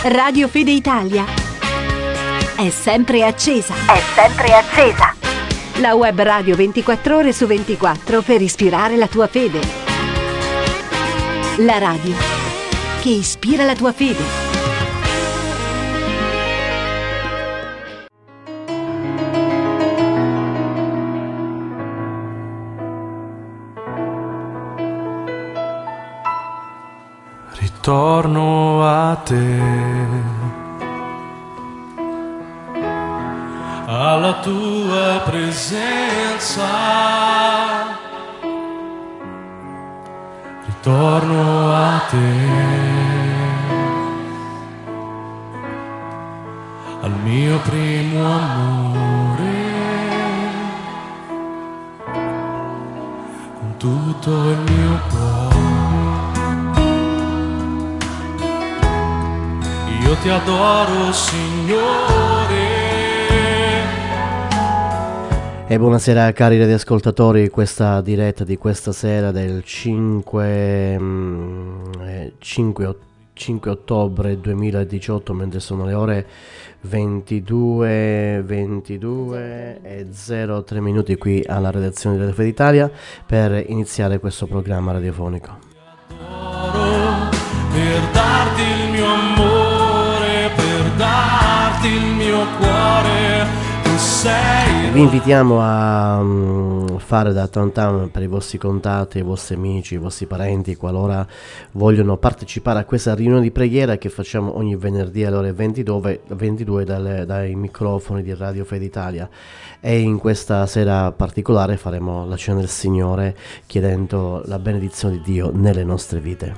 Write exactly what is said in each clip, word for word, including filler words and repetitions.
Radio Fede Italia è sempre accesa. È sempre accesa. La web radio ventiquattro ore su ventiquattro per ispirare la tua fede. La radio che ispira la tua fede. Ritorno a te, alla tua presenza, ritorno a te, al mio primo amore, con tutto il mio cuore. Io ti adoro, Signore. E buonasera cari radioascoltatori, questa diretta di questa sera del cinque, cinque, cinque ottobre duemiladiciotto, mentre sono le ore ventidue, ventidue e zero tre minuti qui alla redazione di Radio Fede Italia per iniziare questo programma radiofonico. Ti adoro per darti il mio amore, per darti il mio cuore, tu sei. Vi invitiamo a um, fare da tantam per i vostri contatti, i vostri amici, i vostri parenti, qualora vogliono partecipare a questa riunione di preghiera che facciamo ogni venerdì alle ore ventidue, ventidue dalle, dai microfoni di Radio Fede Italia. E in questa sera particolare faremo la cena del Signore chiedendo la benedizione di Dio nelle nostre vite.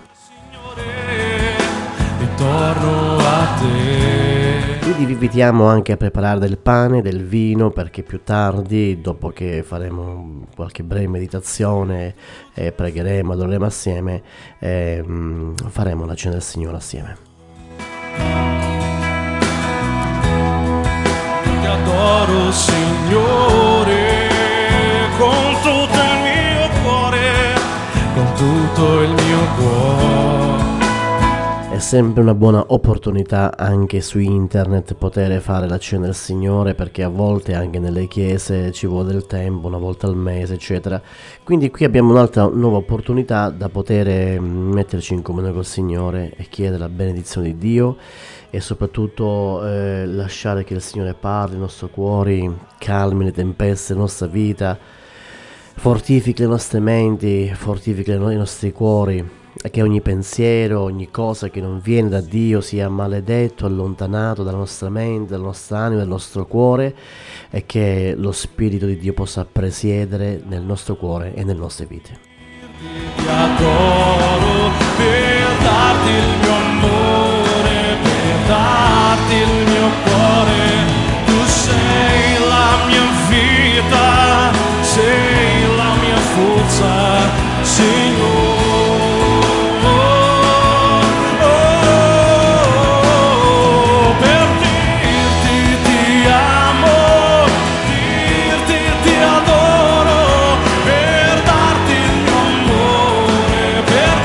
Ritorno a te. Quindi vi invitiamo anche a preparare del pane, del vino, perché più tardi, dopo che faremo qualche breve meditazione e pregheremo, adoreremo assieme, eh, faremo la cena del Signore assieme. Ti adoro, Signore, con tutto il mio cuore, con tutto il mio cuore. È sempre una buona opportunità anche su internet poter fare la cena del Signore, perché a volte anche nelle chiese ci vuole del tempo, una volta al mese eccetera. Quindi qui abbiamo un'altra nuova opportunità da poter metterci in comunione col Signore e chiedere la benedizione di Dio e soprattutto eh, lasciare che il Signore parli, i nostri cuori, calmi le tempeste della nostra vita, fortifichi le nostre menti, fortifichi i nostri cuori, e che ogni pensiero, ogni cosa che non viene da Dio sia maledetto, allontanato dalla nostra mente, dalla nostra anima, dal nostro cuore, e che lo Spirito di Dio possa presiedere nel nostro cuore e nelle nostre vite. Ti adoro per darti il mio amore, per darti il mio cuore, tu sei la mia vita, sei la mia forza, Signore. Per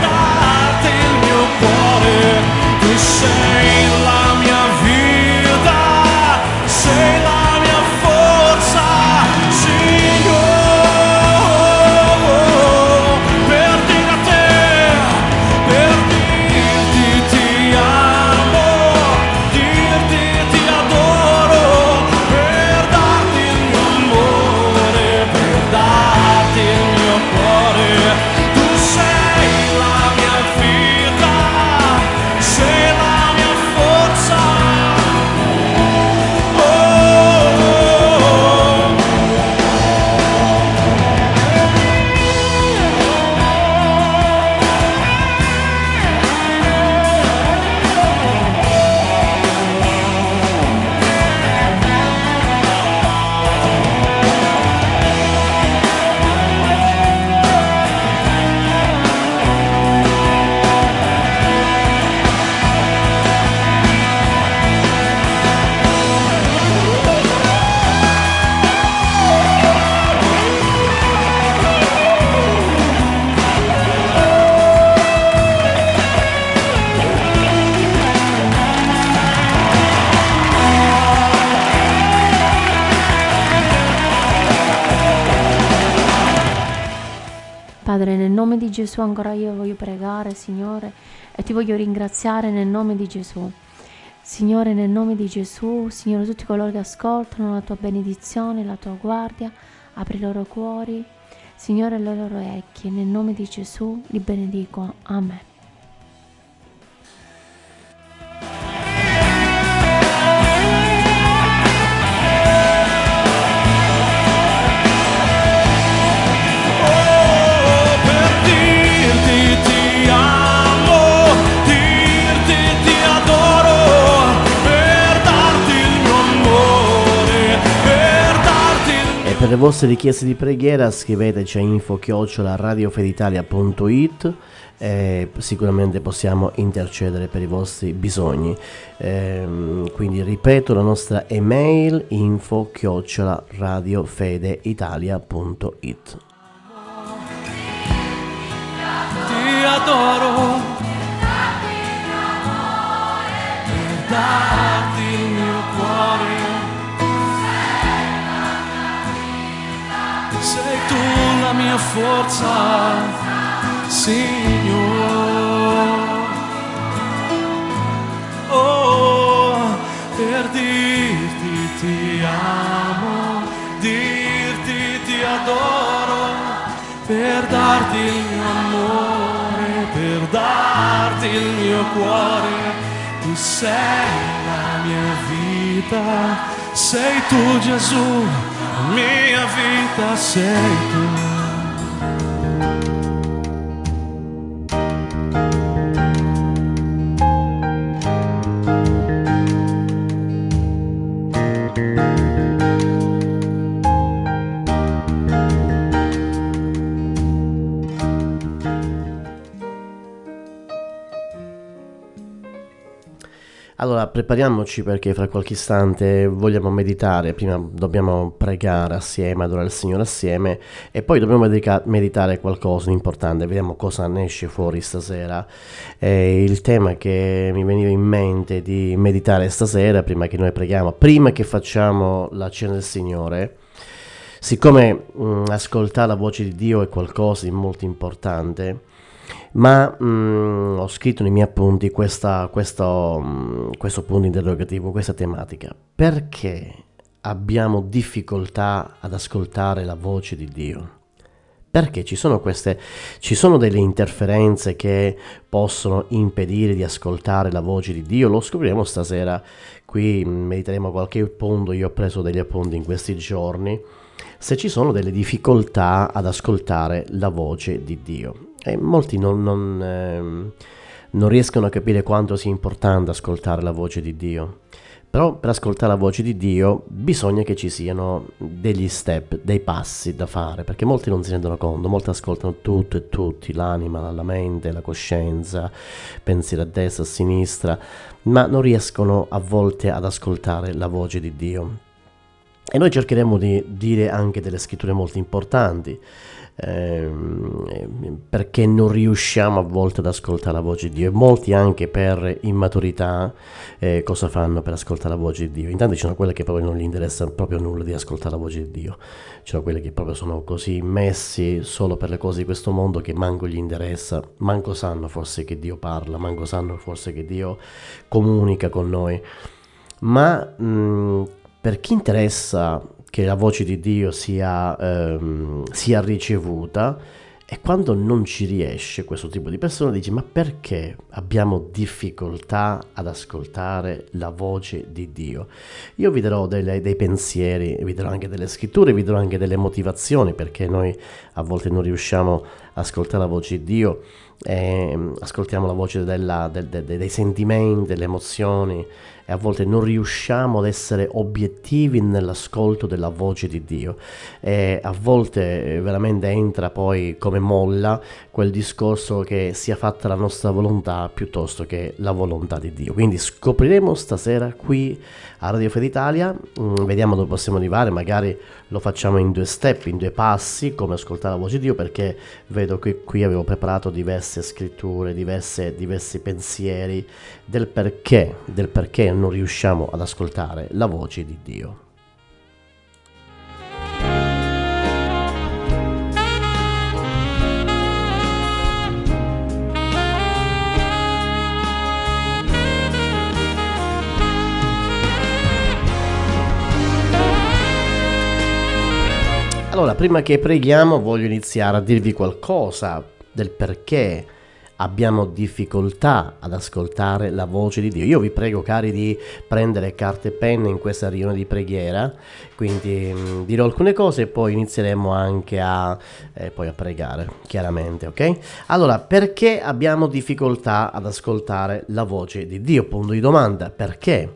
Padre, nel nome di Gesù ancora io voglio pregare, Signore, e ti voglio ringraziare nel nome di Gesù. Signore, nel nome di Gesù, Signore, tutti coloro che ascoltano la tua benedizione, la tua guardia, apri i loro cuori, Signore, le loro orecchie, nel nome di Gesù li benedico. Amen. Per le vostre richieste di preghiera scriveteci a info chiocciola radiofeditalia punto it e sicuramente possiamo intercedere per i vostri bisogni. Ehm, quindi ripeto la nostra email info chiocciola radiofedeitalia punto it. Ti adoro, per darti il mio cuore. Sei tu la mia forza, Signore. Oh, per dirti ti amo, dirti ti adoro, per darti il mio amore, per darti il mio cuore. Tu sei la mia vita, sei tu Gesù. Mia vita sei tu. Allora, prepariamoci perché fra qualche istante vogliamo meditare, prima dobbiamo pregare assieme, adorare il Signore assieme e poi dobbiamo medica- meditare qualcosa di importante, vediamo cosa ne esce fuori stasera. E il tema che mi veniva in mente di meditare stasera, prima che noi preghiamo, prima che facciamo la cena del Signore, siccome mh, ascoltare la voce di Dio è qualcosa di molto importante, ma mh, ho scritto nei miei appunti questa, questo, mh, questo punto interrogativo, questa tematica. Perché abbiamo difficoltà ad ascoltare la voce di Dio? Perché ci sono queste, ci sono delle interferenze che possono impedire di ascoltare la voce di Dio? Lo scopriremo stasera, qui mediteremo qualche punto, io ho preso degli appunti in questi giorni, se ci sono delle difficoltà ad ascoltare la voce di Dio. E molti non, non, ehm, non riescono a capire quanto sia importante ascoltare la voce di Dio. Però per ascoltare la voce di Dio bisogna che ci siano degli step, dei passi da fare, perché molti non si rendono conto, molti ascoltano tutto e tutti, l'anima, la mente, la coscienza, pensieri a destra, a sinistra, ma non riescono a volte ad ascoltare la voce di Dio. E noi cercheremo di dire anche delle scritture molto importanti, ehm, perché non riusciamo a volte ad ascoltare la voce di Dio, e molti anche per immaturità eh, cosa fanno per ascoltare la voce di Dio? Intanto ci sono quelle che proprio non gli interessa proprio nulla di ascoltare la voce di Dio, ci sono quelle che proprio sono così messi solo per le cose di questo mondo che manco gli interessa, manco sanno forse che Dio parla, manco sanno forse che Dio comunica con noi, ma mh, per chi interessa che la voce di Dio sia, ehm, sia ricevuta, e quando non ci riesce questo tipo di persona dice: ma perché abbiamo difficoltà ad ascoltare la voce di Dio? Io vi darò delle, dei pensieri, vi darò anche delle scritture, vi darò anche delle motivazioni perché noi a volte non riusciamo ad ascoltare la voce di Dio, eh, ascoltiamo la voce della, del, de, de, dei sentimenti, delle emozioni, e a volte non riusciamo ad essere obiettivi nell'ascolto della voce di Dio, e a volte veramente entra poi come molla quel discorso che sia fatta la nostra volontà piuttosto che la volontà di Dio. Quindi scopriremo stasera qui a Radio Fede Italia, mm, vediamo dove possiamo arrivare, magari lo facciamo in due step, in due passi, come ascoltare la voce di Dio, perché vedo che qui avevo preparato diverse scritture, diverse, diversi pensieri del perché, del perché non riusciamo ad ascoltare la voce di Dio. Allora, prima che preghiamo voglio iniziare a dirvi qualcosa del perché abbiamo difficoltà ad ascoltare la voce di Dio. Io vi prego, cari, di prendere carta e penna in questa riunione di preghiera, quindi mh, dirò alcune cose e poi inizieremo anche a, eh, poi a pregare, chiaramente, ok? Allora, perché abbiamo difficoltà ad ascoltare la voce di Dio? Punto di domanda, perché?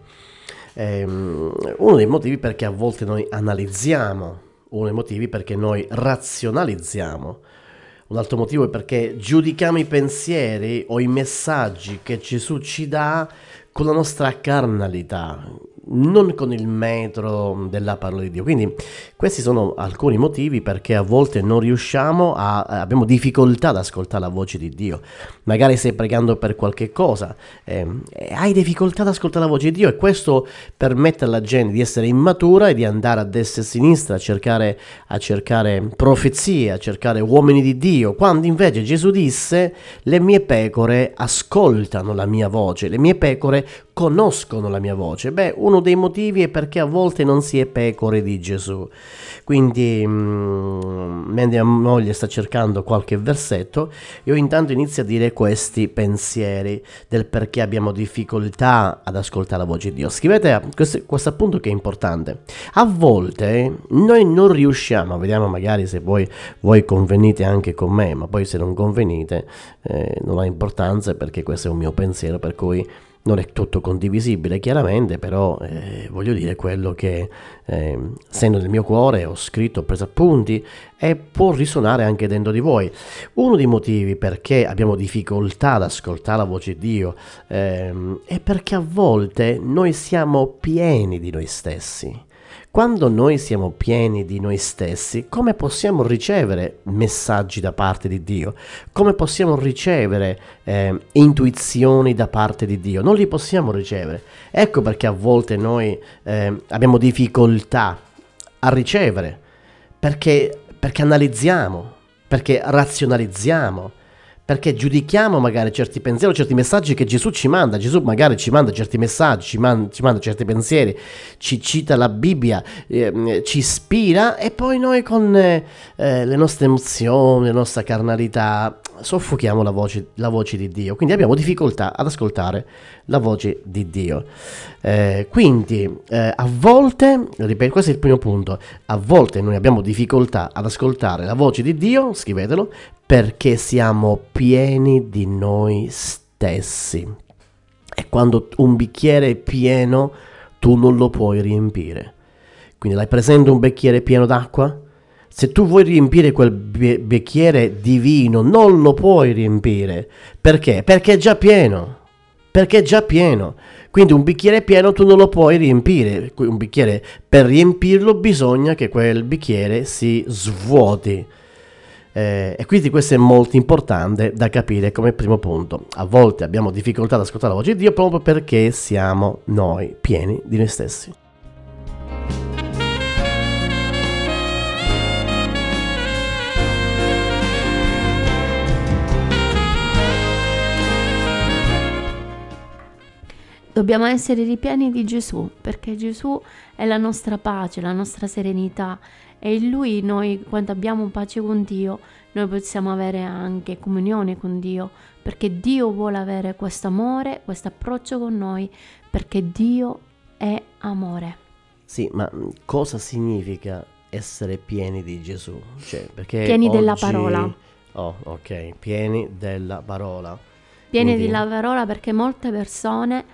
Ehm, uno dei motivi perché a volte noi analizziamo, uno dei motivi perché noi razionalizziamo. Un altro motivo è perché giudichiamo i pensieri o i messaggi che Gesù ci dà con la nostra carnalità, non con il metro della parola di Dio. Quindi questi sono alcuni motivi perché a volte non riusciamo a, abbiamo difficoltà ad ascoltare la voce di Dio. Magari stai pregando per qualche cosa, eh, e hai difficoltà ad ascoltare la voce di Dio, e questo permette alla gente di essere immatura e di andare a destra e a sinistra a cercare, a cercare profezie, a cercare uomini di Dio, quando invece Gesù disse: le mie pecore ascoltano la mia voce, le mie pecore conoscono la mia voce. Beh, uno dei motivi è perché a volte non si è pecore di Gesù. Quindi mh, mentre mia moglie sta cercando qualche versetto, io intanto inizio a dire questi pensieri del perché abbiamo difficoltà ad ascoltare la voce di Dio. Scrivete questo, questo appunto che è importante. A volte noi non riusciamo, vediamo magari se voi, voi convenite anche con me, ma poi se non convenite eh, non ha importanza, perché questo è un mio pensiero, per cui non è tutto condivisibile chiaramente, però eh, voglio dire quello che eh, sento nel mio cuore, ho scritto, ho preso appunti e può risuonare anche dentro di voi. Uno dei motivi perché abbiamo difficoltà ad ascoltare la voce di Dio ehm, è perché a volte noi siamo pieni di noi stessi. Quando noi siamo pieni di noi stessi, come possiamo ricevere messaggi da parte di Dio? Come possiamo ricevere eh, intuizioni da parte di Dio? Non li possiamo ricevere. Ecco perché a volte noi eh, abbiamo difficoltà a ricevere, perché, perché analizziamo, perché razionalizziamo, perché giudichiamo magari certi pensieri o certi messaggi che Gesù ci manda. Gesù magari ci manda certi messaggi, ci manda, ci manda certi pensieri, ci cita la Bibbia, eh, ci ispira, e poi noi con eh, le nostre emozioni, la nostra carnalità soffochiamo la voce, la voce di Dio. Quindi abbiamo difficoltà ad ascoltare la voce di Dio. Eh, quindi eh, a volte, ripeto, questo è il primo punto, a volte noi abbiamo difficoltà ad ascoltare la voce di Dio, scrivetelo, perché siamo pieni di noi stessi. E quando un bicchiere è pieno, tu non lo puoi riempire. Quindi l'hai presente un bicchiere pieno d'acqua? Se tu vuoi riempire quel bicchiere di vino, non lo puoi riempire. Perché? Perché è già pieno. Perché è già pieno. Quindi un bicchiere pieno tu non lo puoi riempire. Un bicchiere, per riempirlo bisogna che quel bicchiere si svuoti. Eh, e quindi questo è molto importante da capire come primo punto. A volte abbiamo difficoltà ad ascoltare la voce di Dio proprio perché siamo noi pieni di noi stessi. Dobbiamo essere ripieni di Gesù, perché Gesù è la nostra pace, la nostra serenità, e in Lui noi, quando abbiamo pace con Dio, noi possiamo avere anche comunione con Dio, perché Dio vuole avere questo amore, questo approccio con noi, perché Dio è amore. Sì, ma cosa significa essere pieni di Gesù? Cioè, perché pieni oggi... della parola. Oh, ok, pieni della parola. Pieni Quindi... della parola, perché molte persone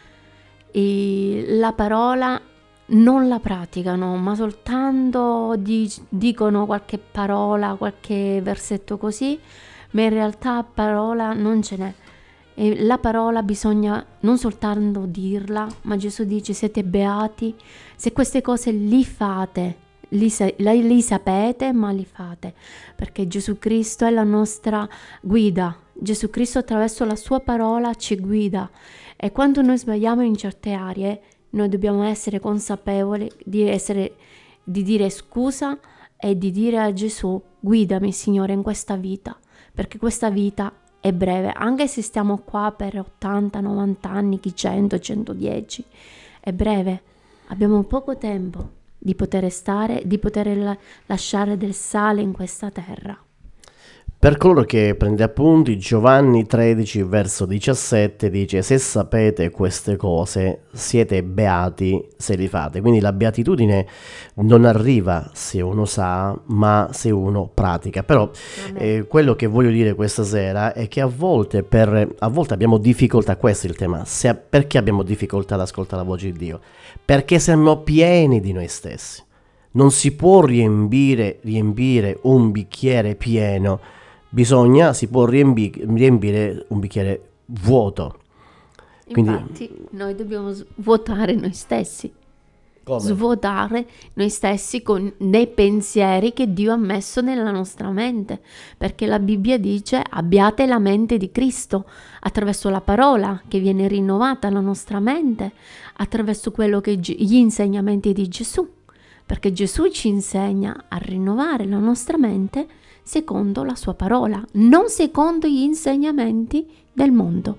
e la parola non la praticano, ma soltanto di, dicono qualche parola, qualche versetto così, ma in realtà parola non ce n'è. E la parola bisogna non soltanto dirla, ma Gesù dice: siete beati se queste cose li fate, li, li, li sapete, ma li fate, perché Gesù Cristo è la nostra guida. Gesù Cristo attraverso la sua parola ci guida, e quando noi sbagliamo in certe aree noi dobbiamo essere consapevoli di, essere, di dire scusa e di dire a Gesù: guidami Signore in questa vita, perché questa vita è breve, anche se stiamo qua per ottanta novanta anni, chi cento centodieci, è breve, abbiamo poco tempo, di poter stare, di poter la- lasciare del sale in questa terra. Per coloro che prende appunti, Giovanni tredici verso diciassette dice: se sapete queste cose siete beati se li fate. Quindi la beatitudine non arriva se uno sa, ma se uno pratica. Però eh, quello che voglio dire questa sera è che a volte, per, a volte abbiamo difficoltà, questo è il tema. Se, perché abbiamo difficoltà ad ascoltare la voce di Dio? Perché siamo pieni di noi stessi. Non si può riempire, riempire un bicchiere pieno. Bisogna, si può riempi- riempire un bicchiere vuoto. Quindi, Infatti noi dobbiamo svuotare noi stessi, come? svuotare noi stessi con dei pensieri che Dio ha messo nella nostra mente, perché la Bibbia dice abbiate la mente di Cristo, attraverso la parola che viene rinnovata la nostra mente, attraverso quello che gli insegnamenti di Gesù, perché Gesù ci insegna a rinnovare la nostra mente secondo la sua parola, non secondo gli insegnamenti del mondo.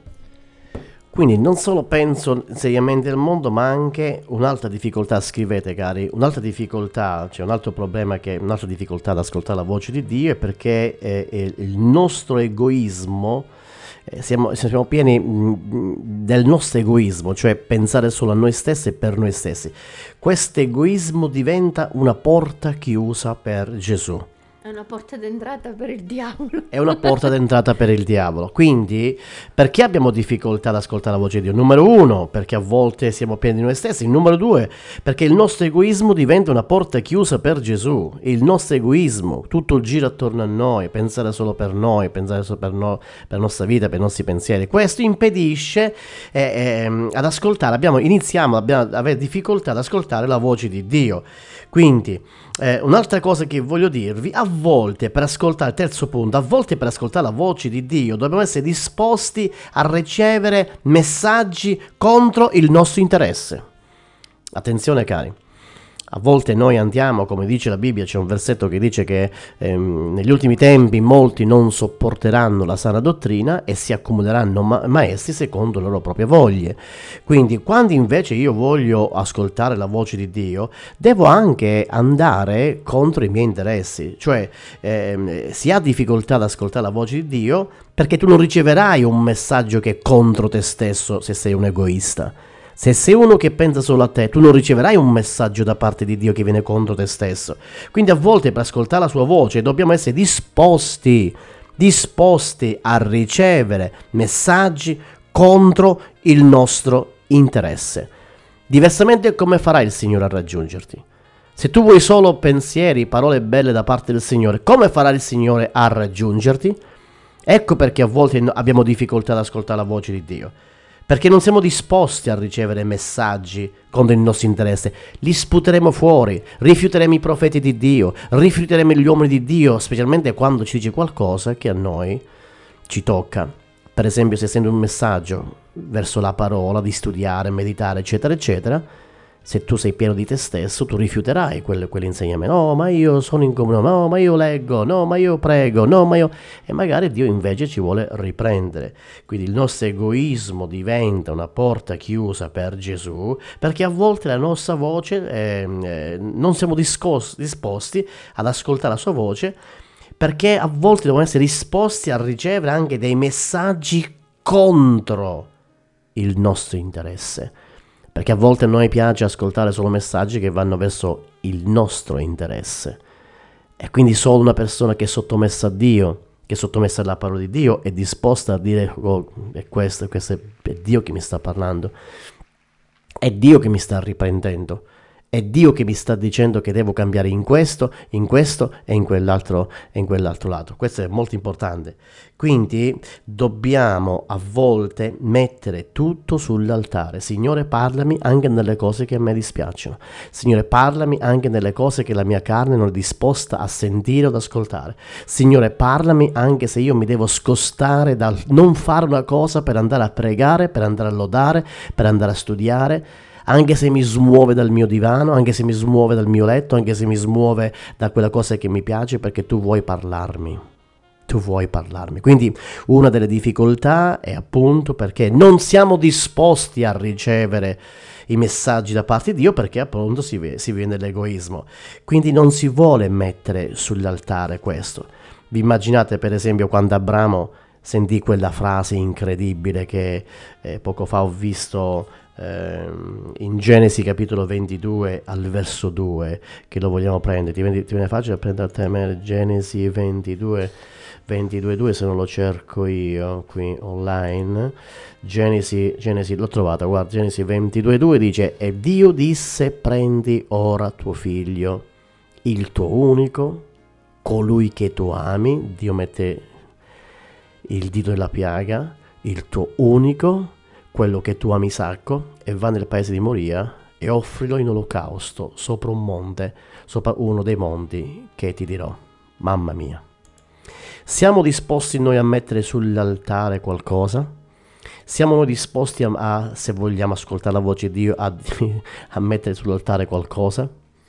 Quindi non solo penso insegnamenti del mondo, ma anche un'altra difficoltà, scrivete cari, un'altra difficoltà, cioè un altro problema, che un'altra difficoltà ad ascoltare la voce di Dio è perché eh, eh, il nostro egoismo, eh, siamo, siamo pieni mh, del nostro egoismo, cioè pensare solo a noi stessi e per noi stessi. Questo egoismo diventa una porta chiusa per Gesù. È una porta d'entrata per il diavolo. È una porta d'entrata per il diavolo. Quindi, perché abbiamo difficoltà ad ascoltare la voce di Dio? Numero uno, perché a volte siamo pieni di noi stessi. Numero due, perché il nostro egoismo diventa una porta chiusa per Gesù. Il nostro egoismo, tutto gira attorno a noi, pensare solo per noi, pensare solo per, no, per la nostra vita, per i nostri pensieri. Questo impedisce eh, eh, ad ascoltare. Abbiamo, iniziamo abbiamo, ad avere difficoltà ad ascoltare la voce di Dio. Quindi, eh, un'altra cosa che voglio dirvi, a volte per ascoltare, terzo punto, a volte per ascoltare la voce di Dio dobbiamo essere disposti a ricevere messaggi contro il nostro interesse. Attenzione cari, a volte noi andiamo, come dice la Bibbia, c'è un versetto che dice che ehm, negli ultimi tempi molti non sopporteranno la sana dottrina e si accumuleranno ma- maestri secondo le loro proprie voglie. Quindi quando invece io voglio ascoltare la voce di Dio, devo anche andare contro i miei interessi. Cioè ehm, si ha difficoltà ad ascoltare la voce di Dio perché tu non riceverai un messaggio che è contro te stesso se sei un egoista. Se sei uno che pensa solo a te, tu non riceverai un messaggio da parte di Dio che viene contro te stesso. Quindi a volte per ascoltare la sua voce dobbiamo essere disposti, disposti a ricevere messaggi contro il nostro interesse. Diversamente come farà il Signore a raggiungerti? Se tu vuoi solo pensieri, parole belle da parte del Signore, come farà il Signore a raggiungerti? Ecco perché a volte abbiamo difficoltà ad ascoltare la voce di Dio. Perché non siamo disposti a ricevere messaggi contro il nostro interesse. Li sputeremo fuori, rifiuteremo i profeti di Dio, rifiuteremo gli uomini di Dio, specialmente quando ci dice qualcosa che a noi ci tocca. Per esempio, se senti un messaggio verso la parola, di studiare, meditare, eccetera, eccetera, se tu sei pieno di te stesso, tu rifiuterai quel, quell'insegnamento. No, ma io sono in comunione, no, ma io leggo, no, ma io prego, no, ma io... E magari Dio invece ci vuole riprendere. Quindi il nostro egoismo diventa una porta chiusa per Gesù, perché a volte la nostra voce, eh, eh, non siamo discos- disposti ad ascoltare la sua voce, perché a volte dobbiamo essere disposti a ricevere anche dei messaggi contro il nostro interesse. Perché a volte a noi piace ascoltare solo messaggi che vanno verso il nostro interesse. E quindi solo una persona che è sottomessa a Dio, che è sottomessa alla parola di Dio, è disposta a dire, oh, è questo, questo è Dio che mi sta parlando. È Dio che mi sta riprendendo. È Dio che mi sta dicendo che devo cambiare in questo, in questo e in quell'altro, e in quell'altro lato. Questo è molto importante. Quindi dobbiamo a volte mettere tutto sull'altare. Signore, parlami anche nelle cose che a me dispiacciono. Signore, parlami anche nelle cose che la mia carne non è disposta a sentire o ad ascoltare. Signore, parlami anche se io mi devo scostare dal non fare una cosa per andare a pregare, per andare a lodare, per andare a studiare. Anche se mi smuove dal mio divano, anche se mi smuove dal mio letto, anche se mi smuove da quella cosa che mi piace, perché tu vuoi parlarmi. Tu vuoi parlarmi. Quindi una delle difficoltà è appunto perché non siamo disposti a ricevere i messaggi da parte di Dio, perché appunto si, v- si viene l'egoismo. Quindi non si vuole mettere sull'altare questo. Vi immaginate per esempio quando Abramo sentì quella frase incredibile che eh, poco fa ho visto eh, in Genesi capitolo ventidue al verso due, che lo vogliamo prendere, ti viene, ti viene facile prendere a te Genesi ventidue, ventidue due, se non lo cerco io qui online. Genesi, Genesi l'ho trovata, guarda, Genesi ventidue due dice: e Dio disse, prendi ora tuo figlio, il tuo unico, colui che tu ami. Dio mette il dito della piaga, il tuo unico, quello che tu ami, Isacco, e va nel paese di Moria e offrilo in olocausto sopra un monte, sopra uno dei monti che ti dirò. Mamma mia. Siamo disposti noi a mettere sull'altare qualcosa? Siamo noi disposti a, a se vogliamo ascoltare la voce di Dio, a, a mettere sull'altare qualcosa?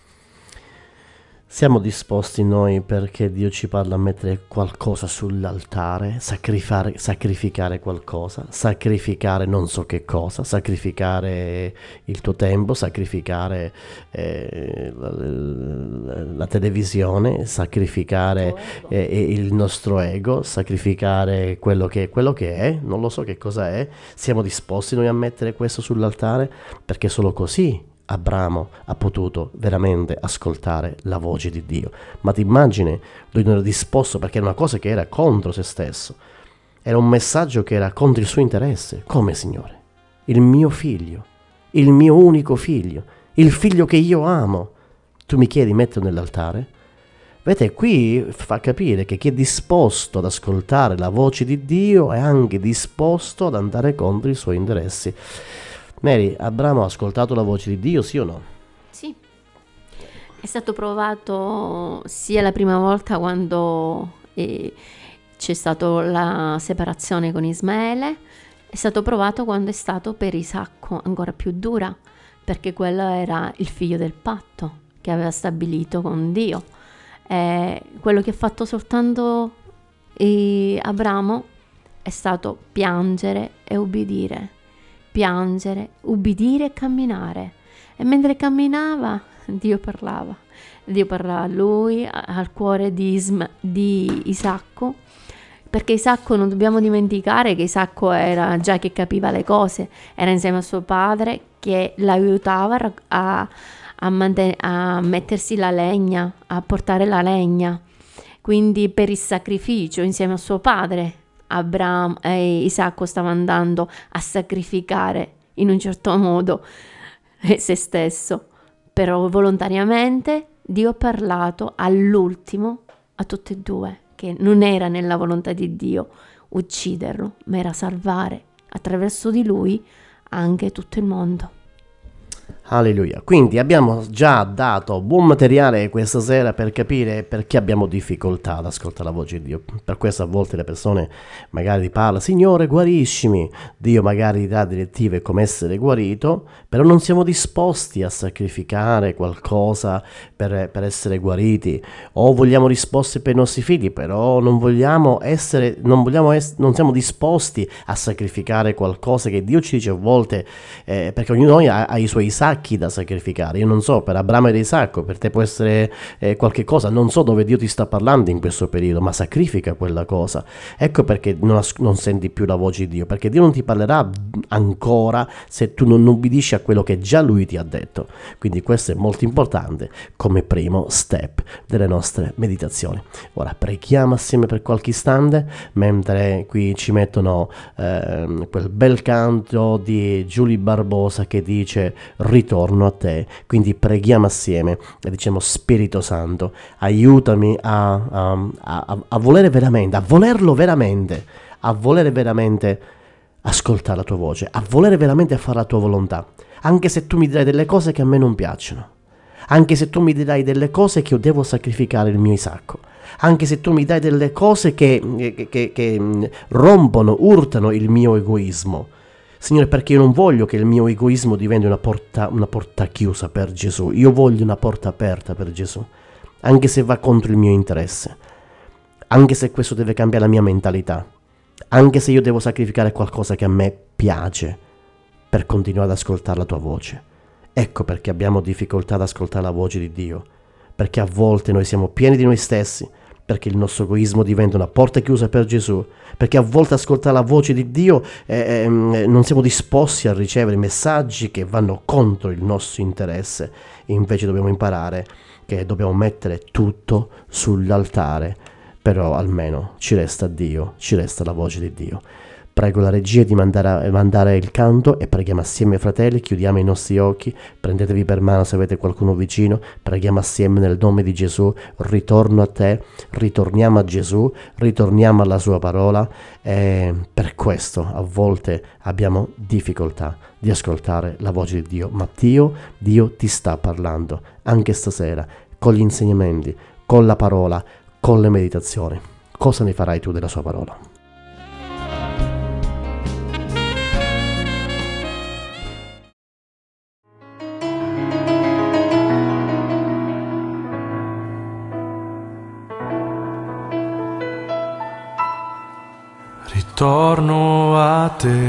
Siamo disposti noi, perché Dio ci parla, a mettere qualcosa sull'altare, sacrificare, sacrificare qualcosa, sacrificare non so che cosa, sacrificare il tuo tempo, sacrificare eh, la, la, la televisione, sacrificare eh, il nostro ego, sacrificare quello che, quello che è, non lo so che cosa è. Siamo disposti noi a mettere questo sull'altare? Perché solo così Abramo ha potuto veramente ascoltare la voce di Dio. Ma ti immagini, lui non era disposto, perché era una cosa che era contro se stesso, era un messaggio che era contro il suo interesse. Come, Signore? Il mio figlio, il mio unico figlio, il figlio che io amo, tu mi chiedi di metterlo nell'altare? Vedete, qui fa capire che chi è disposto ad ascoltare la voce di Dio è anche disposto ad andare contro i suoi interessi. Mary, Abramo ha ascoltato la voce di Dio, sì o no? Sì, è stato provato sia la prima volta quando eh, c'è stata la separazione con Ismaele, è stato provato quando è stato per Isacco, ancora più dura, perché quello era il figlio del patto che aveva stabilito con Dio. Eh, quello che ha fatto soltanto eh, Abramo è stato piangere e ubbidire. Piangere, ubbidire e camminare. E mentre camminava, Dio parlava. Dio parlava a lui, al cuore di, Isma, di Isacco, perché Isacco, non dobbiamo dimenticare che Isacco era già che capiva le cose, era insieme a suo padre che l'aiutava a, a, manten- a mettersi la legna, a portare la legna. Quindi per il sacrificio, insieme a suo padre, Abramo e Isacco stava andando a sacrificare in un certo modo se stesso, però volontariamente Dio ha parlato all'ultimo a tutti e due che non era nella volontà di Dio ucciderlo, ma era salvare attraverso di lui anche tutto il mondo. Alleluia. Quindi abbiamo già dato buon materiale questa sera per capire perché abbiamo difficoltà ad ascoltare la voce di Dio. Per questo a volte le persone magari parlano: Signore, guariscimi. Dio magari dà direttive come essere guarito, però non siamo disposti a sacrificare qualcosa per, per essere guariti. O vogliamo risposte per i nostri figli, però non vogliamo essere, non vogliamo essere, non siamo disposti a sacrificare qualcosa che Dio ci dice a volte, eh, perché ognuno di noi ha, ha i suoi sacchi da sacrificare. Io non so, per Abramo era Isacco, per te può essere eh, qualche cosa, non so dove Dio ti sta parlando in questo periodo, ma sacrifica quella cosa. Ecco perché non, as- non senti più la voce di Dio, perché Dio non ti parlerà ancora se tu non ubbidisci a quello che già Lui ti ha detto. Quindi questo è molto importante come primo step delle nostre meditazioni. Ora preghiamo assieme per qualche istante, mentre qui ci mettono eh, quel bel canto di Giulia Barbosa che dice ritorno a te. Quindi preghiamo assieme e diciamo: Spirito Santo, aiutami a, a, a, a volere veramente, a volerlo veramente, a volere veramente ascoltare la tua voce, a volere veramente a fare la tua volontà, anche se tu mi dirai delle cose che a me non piacciono, anche se tu mi dirai delle cose che io devo sacrificare il mio Isacco, anche se tu mi dai delle cose che, che, che, che rompono, urtano il mio egoismo. Signore, perché io non voglio che il mio egoismo diventi una porta, una porta chiusa per Gesù. Io voglio una porta aperta per Gesù, anche se va contro il mio interesse, anche se questo deve cambiare la mia mentalità, anche se io devo sacrificare qualcosa che a me piace per continuare ad ascoltare la tua voce. Ecco perché abbiamo difficoltà ad ascoltare la voce di Dio, perché a volte noi siamo pieni di noi stessi, perché il nostro egoismo diventa una porta chiusa per Gesù, perché a volte ascoltare la voce di Dio eh, eh, non siamo disposti a ricevere messaggi che vanno contro il nostro interesse. Invece dobbiamo imparare che dobbiamo mettere tutto sull'altare, però almeno ci resta Dio, ci resta la voce di Dio. Prego la regia di mandare, mandare il canto e preghiamo assieme, fratelli. Chiudiamo i nostri occhi, prendetevi per mano se avete qualcuno vicino, preghiamo assieme nel nome di Gesù. Ritorno a te, ritorniamo a Gesù, ritorniamo alla sua parola, e per questo a volte abbiamo difficoltà di ascoltare la voce di Dio, ma Dio, Dio ti sta parlando anche stasera con gli insegnamenti, con la parola, con le meditazioni. Cosa ne farai tu della sua parola? Ritorno a te,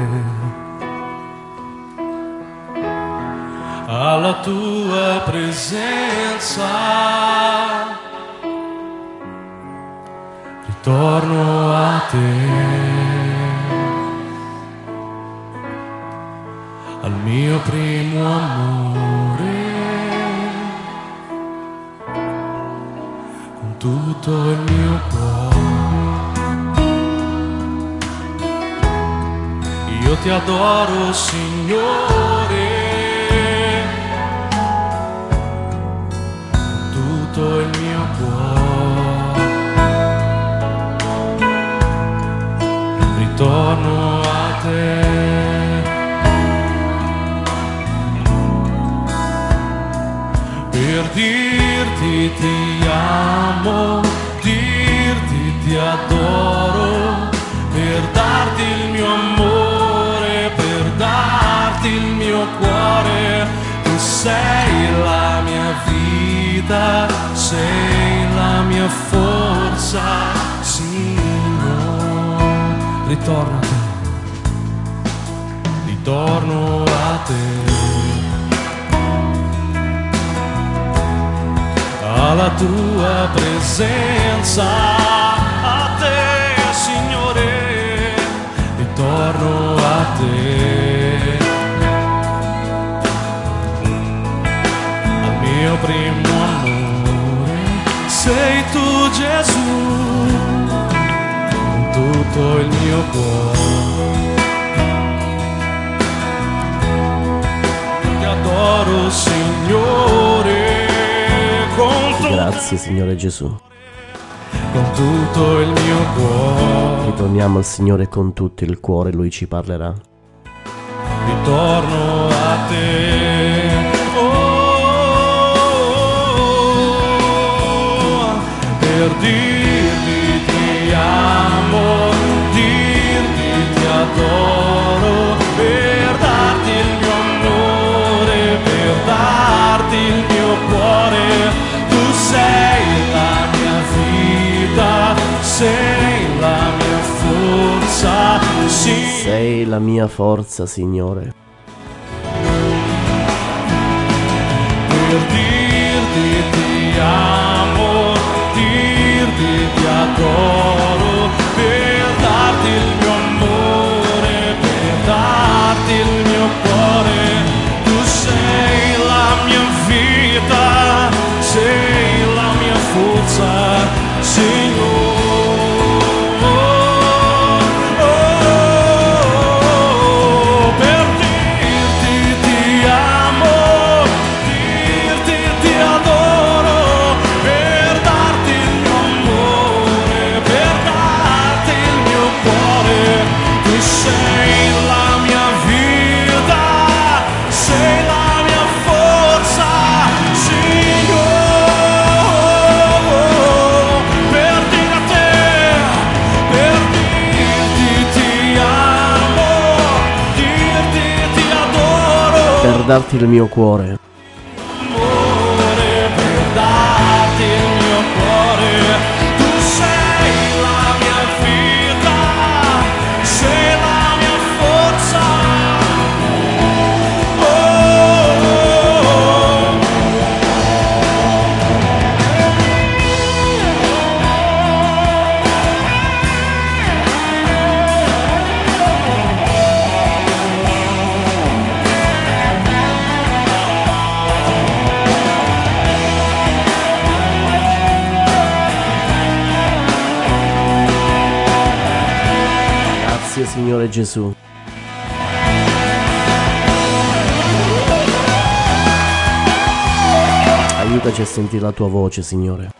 alla tua presenza, ritorno a te, al mio primo amore, con tutto il mio cuore. Io ti adoro, Signore, con tutto il mio cuore. Ritorno a te, per dirti ti amo, dirti ti adoro, per darti il mio amore, per darti il mio cuore. Tu sei la mia vita, sei la mia forza, Signore. Ritorno a te, ritorno a te, alla tua presenza, a te, Signore, ritorno a te, al mio primo amore, sei tu, Gesù, con tutto il mio cuore. Ti adoro, Signore, Grazie Signore Gesù. Con tutto il mio cuore. Ritorniamo al Signore con tutto il cuore, Lui ci parlerà. Ritorno a te, oh, per dirti ti amo, dirti ti adoro, per darti il mio amore, per darti il mio cuore. Sei la mia vita, sei la mia forza, sì. Sei la mia forza, Signore. Per dirti ti amo, dirti ti adoro, per darti il mio amore, per darti il mio cuore. Tu sei la mia vita, sei la mia forza, Signore. Oh, oh, oh, per dirti ti amo, dirti ti adoro, per darti il mio amore, per darti il mio cuore. Tu sei la mia vita, sei la mia forza, Signore. Per darti il mio cuore. Amore, per darti il mio cuore. Tu sei la mia vita, sei la mia forza. Oh, Signore Gesù. Aiutaci a sentire la tua voce, Signore.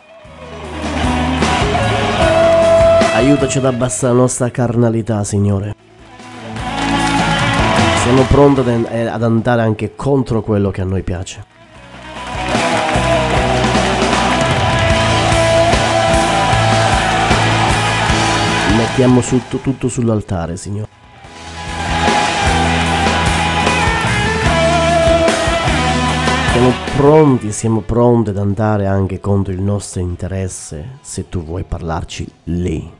Aiutaci ad abbassare la nostra carnalità, Signore. Siamo pronti ad andare anche contro quello che a noi piace. Mettiamo tutto, tutto sull'altare, Signore. Siamo pronti, siamo pronti ad andare anche contro il nostro interesse, se tu vuoi parlarci lì.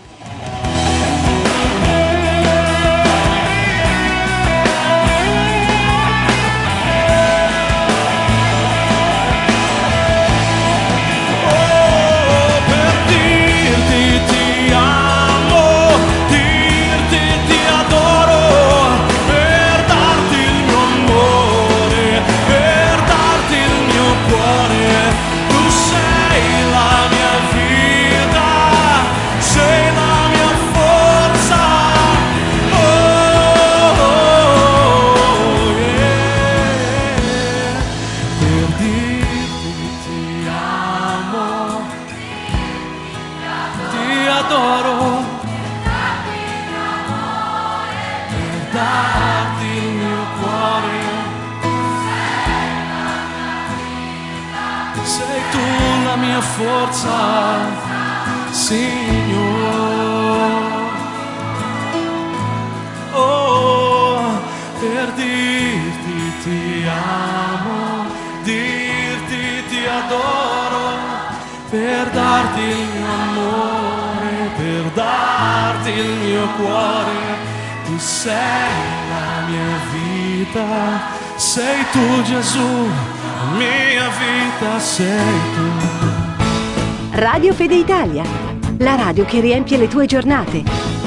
Sei tu Gesù, mia vita sei tu. Radio Fede Italia, la radio che riempie le tue giornate.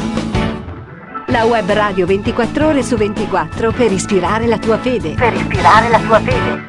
La web radio ventiquattro ore su ventiquattro per ispirare la tua fede. Per ispirare la tua fede.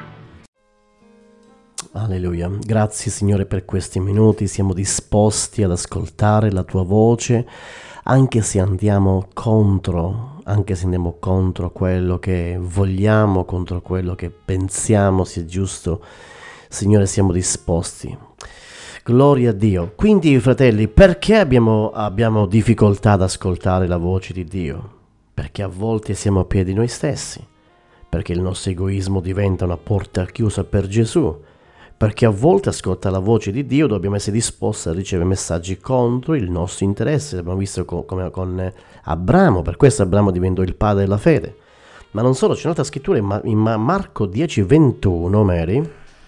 Alleluia. Grazie Signore per questi minuti, siamo disposti ad ascoltare la tua voce, anche se andiamo contro anche se andiamo contro quello che vogliamo, contro quello che pensiamo sia giusto. Signore, siamo disposti. Gloria a Dio. Quindi, fratelli, perché abbiamo, abbiamo difficoltà ad ascoltare la voce di Dio? Perché a volte siamo a piedi noi stessi, perché il nostro egoismo diventa una porta chiusa per Gesù, perché a volte ascoltare la voce di Dio dobbiamo essere disposti a ricevere messaggi contro il nostro interesse. L'abbiamo visto co- come con Abramo, per questo Abramo diventò il padre della fede. Ma non solo, c'è un'altra scrittura in, Ma- in Marco dieci ventuno, Mary.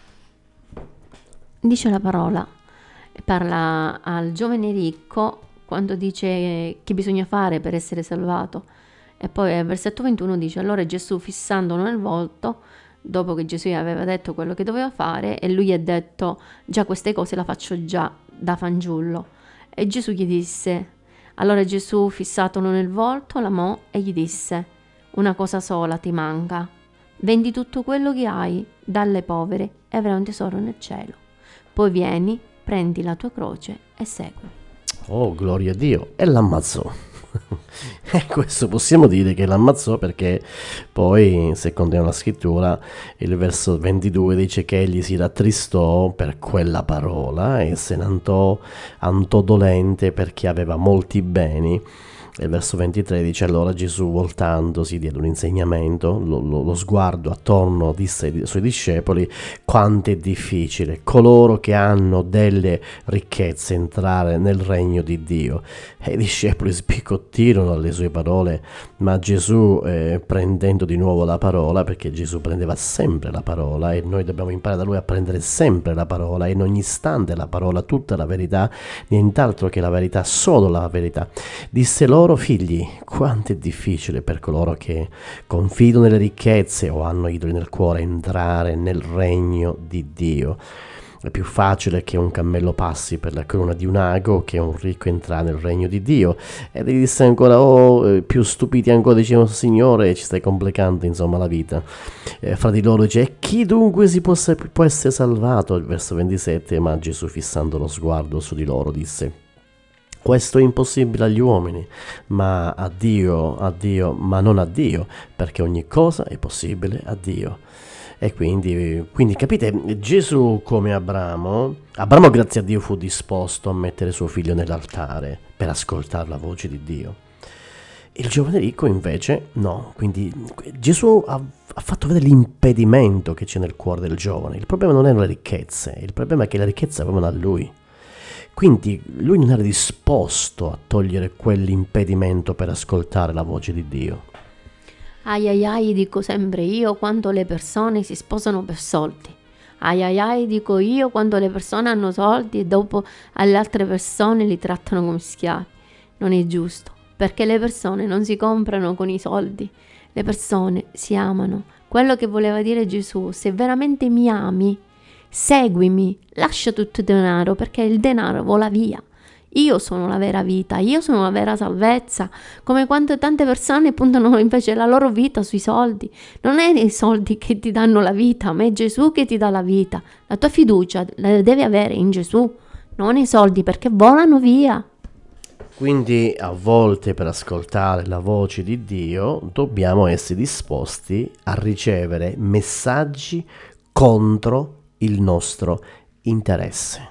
Dice la parola, parla al giovane ricco quando dice che bisogna fare per essere salvato. E poi al versetto ventuno dice: allora Gesù, fissandolo nel volto, dopo che Gesù gli aveva detto quello che doveva fare, e lui gli ha detto: già queste cose la faccio già da fanciullo. E Gesù gli disse, allora Gesù, fissatolo nel volto, l'amò e gli disse: una cosa sola ti manca, vendi tutto quello che hai, dalle povere e avrai un tesoro nel cielo. Poi vieni, prendi la tua croce e segui. Oh, gloria a Dio! E l'ammazzò. E questo possiamo dire che l'ammazzò, perché poi, se continuiamo la scrittura, il verso ventidue dice che egli si rattristò per quella parola e se ne andò, andò dolente perché aveva molti beni. Il verso ventitré dice: allora Gesù, voltandosi, diede un insegnamento, lo, lo, lo sguardo attorno disse ai suoi discepoli: quanto è difficile coloro che hanno delle ricchezze entrare nel regno di Dio. E i discepoli sbicottirono alle sue parole, ma Gesù, eh, prendendo di nuovo la parola, perché Gesù prendeva sempre la parola e noi dobbiamo imparare da lui a prendere sempre la parola, in ogni istante la parola, tutta la verità, nient'altro che la verità, solo la verità, disse loro: figli, quanto è difficile per coloro che confidano nelle ricchezze o hanno idoli nel cuore entrare nel regno di Dio. È più facile che un cammello passi per la corona di un ago che un ricco entrare nel regno di Dio. Ed egli disse ancora: oh, più stupiti ancora, dicevano: Signore, ci stai complicando insomma la vita. Eh, fra di loro dice: e chi dunque si può, può essere salvato? Il verso ventisette, ma Gesù, fissando lo sguardo su di loro, disse: Questo è impossibile agli uomini, ma a Dio, a Dio, ma non a Dio, perché ogni cosa è possibile a Dio. E quindi, quindi capite, Gesù come Abramo, Abramo grazie a Dio fu disposto a mettere suo figlio nell'altare per ascoltare la voce di Dio. Il giovane ricco invece no, quindi Gesù ha, ha fatto vedere l'impedimento che c'è nel cuore del giovane. Il problema non erano le ricchezze, il problema è che le ricchezze avevano a lui. Quindi lui non era disposto a togliere quell'impedimento per ascoltare la voce di Dio. Ai ai ai, dico sempre io quando le persone si sposano per soldi. Ai ai ai, dico io quando le persone hanno soldi e dopo alle altre persone li trattano come schiavi. Non è giusto, perché le persone non si comprano con i soldi, le persone si amano. Quello che voleva dire Gesù: se veramente mi ami, seguimi, lascia tutto il denaro, perché il denaro vola via. Io sono la vera vita, io sono la vera salvezza. Come quante tante persone puntano invece la loro vita sui soldi. Non è i soldi che ti danno la vita, ma è Gesù che ti dà la vita. La tua fiducia la devi avere in Gesù, non i soldi, perché volano via. Quindi a volte per ascoltare la voce di Dio dobbiamo essere disposti a ricevere messaggi contro il nostro interesse.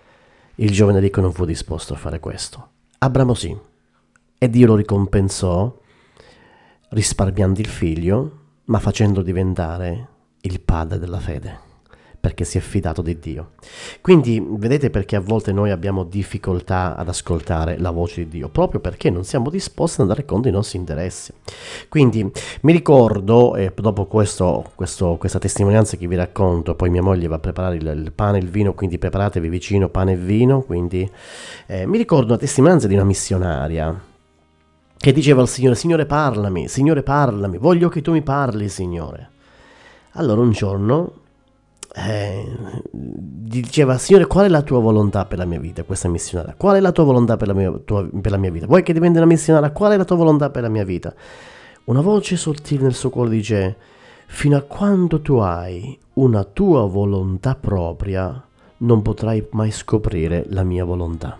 Il giovane ricco non fu disposto a fare questo. Abramo sì, e Dio lo ricompensò risparmiando il figlio, ma facendo diventare il padre della fede, perché si è fidato di Dio. Quindi vedete perché a volte noi abbiamo difficoltà ad ascoltare la voce di Dio, proprio perché non siamo disposti ad andare contro i nostri interessi. Quindi mi ricordo, e dopo questo, questo, questa testimonianza che vi racconto, poi mia moglie va a preparare il, il pane e il vino, quindi preparatevi vicino pane e vino, quindi eh, mi ricordo una testimonianza di una missionaria che diceva al Signore: Signore parlami, Signore parlami, voglio che tu mi parli, Signore. Allora un giorno Eh, diceva: Signore, qual è la tua volontà per la mia vita? Questa missionaria: qual è la tua volontà per la mia, tua, per la mia vita? Vuoi che diventi una missionaria? Qual è la tua volontà per la mia vita? Una voce sottile nel suo cuore dice: fino a quando tu hai una tua volontà propria non potrai mai scoprire la mia volontà.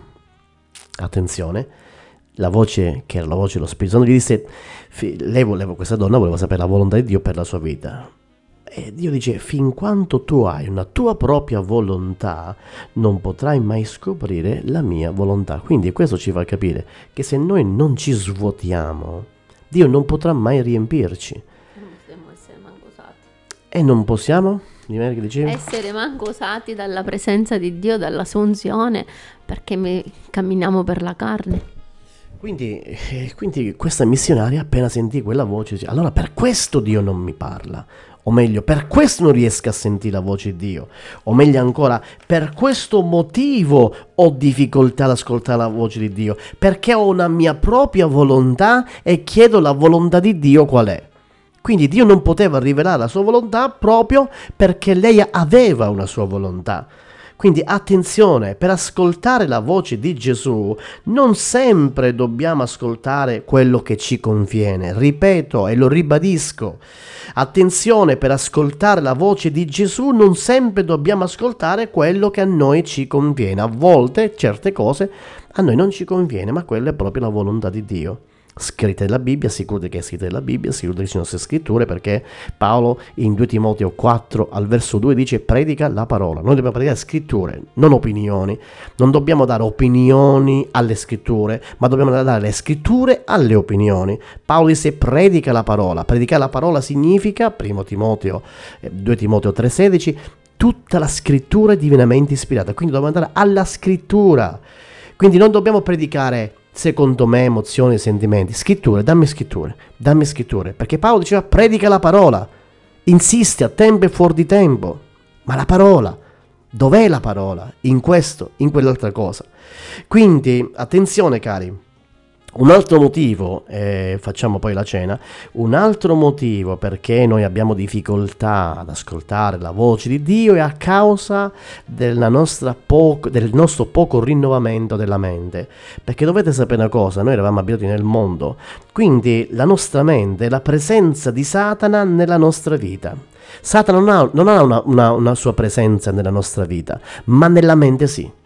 Attenzione, la voce che era la voce dello Spirito Santo gli disse: lei voleva, questa donna voleva sapere la volontà di Dio per la sua vita. E Dio dice: fin quando tu hai una tua propria volontà non potrai mai scoprire la mia volontà. Quindi questo ci fa capire che se noi non ci svuotiamo, Dio non potrà mai riempirci. Non possiamo essere manco usati. E non possiamo? Che dicevi? Essere manco usati dalla presenza di Dio, dalla sua unzione, perché me- camminiamo per la carne. Quindi, eh, quindi questa missionaria appena sentì quella voce dice: allora per questo Dio non mi parla. O meglio, per questo non riesco a sentire la voce di Dio. O meglio ancora, per questo motivo ho difficoltà ad ascoltare la voce di Dio. Perché ho una mia propria volontà e chiedo la volontà di Dio qual è. Quindi Dio non poteva rivelare la sua volontà proprio perché lei aveva una sua volontà. Quindi attenzione, per ascoltare la voce di Gesù non sempre dobbiamo ascoltare quello che ci conviene. Ripeto e lo ribadisco. Attenzione, per ascoltare la voce di Gesù non sempre dobbiamo ascoltare quello che a noi ci conviene. A volte certe cose a noi non ci conviene, ma quella è proprio la volontà di Dio. Scritte nella Bibbia, sicuro che è scritta nella Bibbia, sicuro che ci sono queste scritture, perché Paolo in due Timoteo quattro al verso due dice: predica la parola. Noi dobbiamo predicare scritture, non opinioni. Non dobbiamo dare opinioni alle scritture, ma dobbiamo dare le scritture alle opinioni. Paolo dice: predica la parola. Predicare la parola significa, primo Timoteo, due Timoteo tre sedici, tutta la scrittura è divinamente ispirata. Quindi dobbiamo andare alla scrittura. Quindi non dobbiamo predicare secondo me emozioni e sentimenti. Scritture, dammi scritture, dammi scritture, perché Paolo diceva: predica la parola, insiste a tempo e fuori di tempo. Ma la parola, dov'è la parola? In questo, in quell'altra cosa. Quindi attenzione cari, un altro motivo, eh, facciamo poi la cena, un altro motivo perché noi abbiamo difficoltà ad ascoltare la voce di Dio è a causa della nostra poco, del nostro poco rinnovamento della mente. Perché dovete sapere una cosa, noi eravamo abituati nel mondo, quindi la nostra mente è la presenza di Satana nella nostra vita. Satana non ha, non ha una, una, una sua presenza nella nostra vita, ma nella mente sì.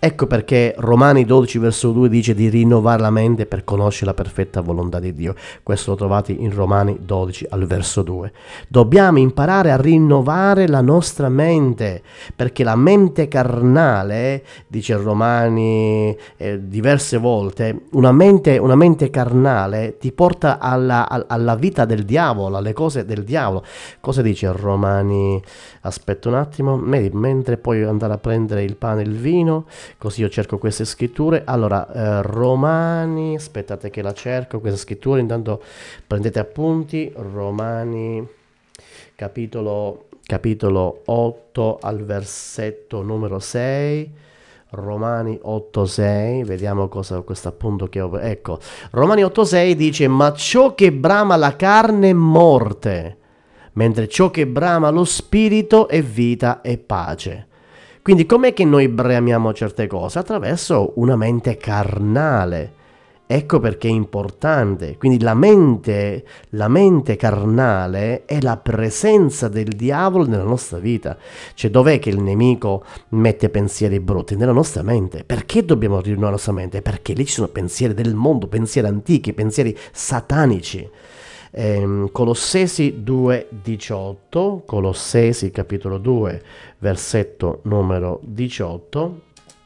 Ecco perché Romani dodici verso due dice di rinnovare la mente per conoscere la perfetta volontà di Dio. Questo lo trovate in Romani dodici al verso due. Dobbiamo imparare a rinnovare la nostra mente, perché la mente carnale, dice Romani eh, diverse volte, una mente, una mente carnale ti porta alla, alla vita del diavolo, alle cose del diavolo. Cosa dice Romani? Aspetta un attimo, mentre poi andare a prendere il pane e il vino, così io cerco queste scritture. Allora, eh, Romani, aspettate che la cerco, questa scrittura, intanto prendete appunti. Romani, capitolo, capitolo otto al versetto numero sei. Romani otto sei, vediamo cosa questo appunto che ho. Ecco, Romani otto sei dice: ma ciò che brama la carne è morte, mentre ciò che brama lo spirito è vita e pace. Quindi com'è che noi bramiamo certe cose? Attraverso una mente carnale. Ecco perché è importante. Quindi la mente, la mente carnale è la presenza del diavolo nella nostra vita. Cioè, dov'è che il nemico mette pensieri brutti? Nella nostra mente. Perché dobbiamo rinnovare la nostra mente? Perché lì ci sono pensieri del mondo, pensieri antichi, pensieri satanici. Eh, Colossesi due diciotto, Colossesi capitolo due versetto numero diciotto,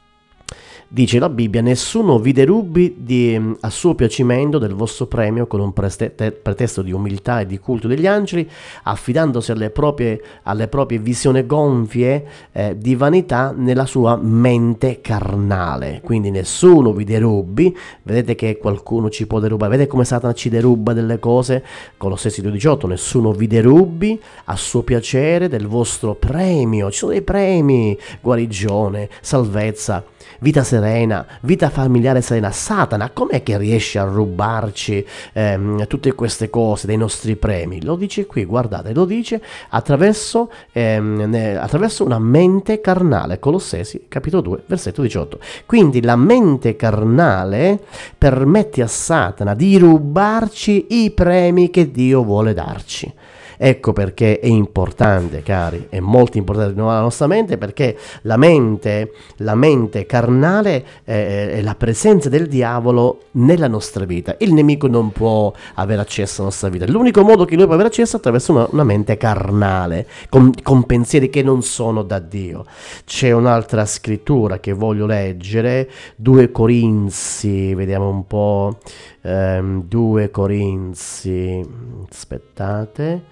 dice la Bibbia: nessuno vi derubi di, a suo piacimento del vostro premio con un preste, pretesto di umiltà e di culto degli angeli, affidandosi alle proprie, alle proprie visioni gonfie eh, di vanità nella sua mente carnale. Quindi nessuno vi derubi. Vedete che qualcuno ci può derubare, vedete come Satana ci deruba delle cose. Colossesi due diciotto: nessuno vi derubi a suo piacere del vostro premio. Ci sono dei premi: guarigione, salvezza, vita serena, vita familiare serena. Satana com'è che riesce a rubarci ehm, tutte queste cose dei nostri premi? Lo dice qui, guardate, lo dice attraverso, ehm, attraverso una mente carnale. Colossesi capitolo due versetto diciotto. Quindi la mente carnale permette a Satana di rubarci i premi che Dio vuole darci. Ecco perché è importante, cari, è molto importante rinnovare la nostra mente, perché la mente, la mente carnale è, è la presenza del diavolo nella nostra vita. Il nemico non può avere accesso alla nostra vita. L'unico modo che lui può avere accesso è attraverso una, una mente carnale, con, con pensieri che non sono da Dio. C'è un'altra scrittura che voglio leggere, due Corinzi, vediamo un po', ehm, due Corinzi, aspettate.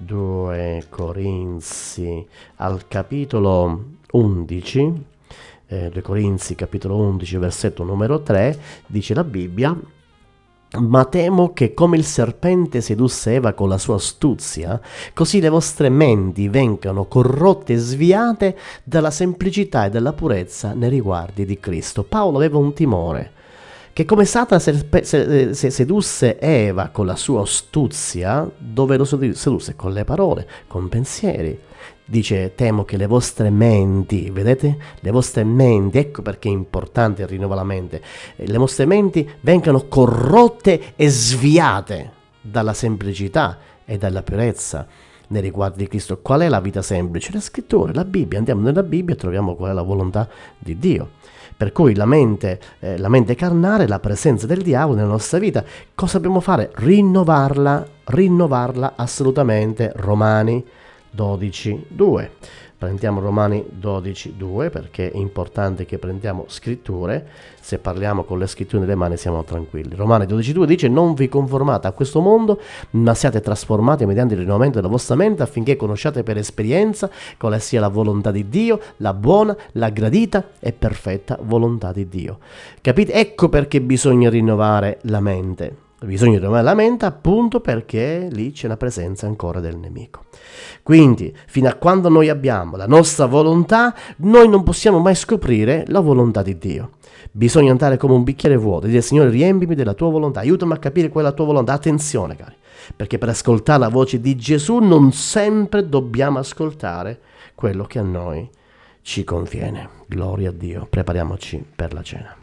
due Corinzi al capitolo undici, eh, due Corinzi capitolo undici versetto numero tre, dice la Bibbia: ma temo che come il serpente sedusse Eva con la sua astuzia, così le vostre menti vengano corrotte e sviate dalla semplicità e dalla purezza nei riguardi di Cristo. Paolo aveva un timore, che come Satana sedusse Eva con la sua astuzia, dove lo sedusse? Con le parole, con pensieri. Dice: temo che le vostre menti, vedete? Le vostre menti, ecco perché è importante rinnovare la mente, le vostre menti vengano corrotte e sviate dalla semplicità e dalla purezza nei riguardi di Cristo. Qual è la vita semplice? La scrittura, la Bibbia. Andiamo nella Bibbia e troviamo qual è la volontà di Dio. Per cui la mente, eh, la mente carnale, la presenza del diavolo nella nostra vita, cosa dobbiamo fare? Rinnovarla, rinnovarla assolutamente. Romani dodici due. Prendiamo Romani dodici due perché è importante che prendiamo scritture. Se parliamo con le scritture nelle mani siamo tranquilli. Romani dodici due dice: non vi conformate a questo mondo, ma siate trasformati mediante il rinnovamento della vostra mente, affinché conosciate per esperienza quale sia la volontà di Dio, la buona, la gradita e perfetta volontà di Dio. Capite? Ecco perché bisogna rinnovare la mente. Bisogna rinnovare la mente appunto perché lì c'è la presenza ancora del nemico. Quindi, fino a quando noi abbiamo la nostra volontà, noi non possiamo mai scoprire la volontà di Dio. Bisogna andare come un bicchiere vuoto e dire: Signore, riempimi della tua volontà, aiutami a capire qual è la tua volontà. Attenzione, cari, perché per ascoltare la voce di Gesù non sempre dobbiamo ascoltare quello che a noi ci conviene. Gloria a Dio. Prepariamoci per la cena.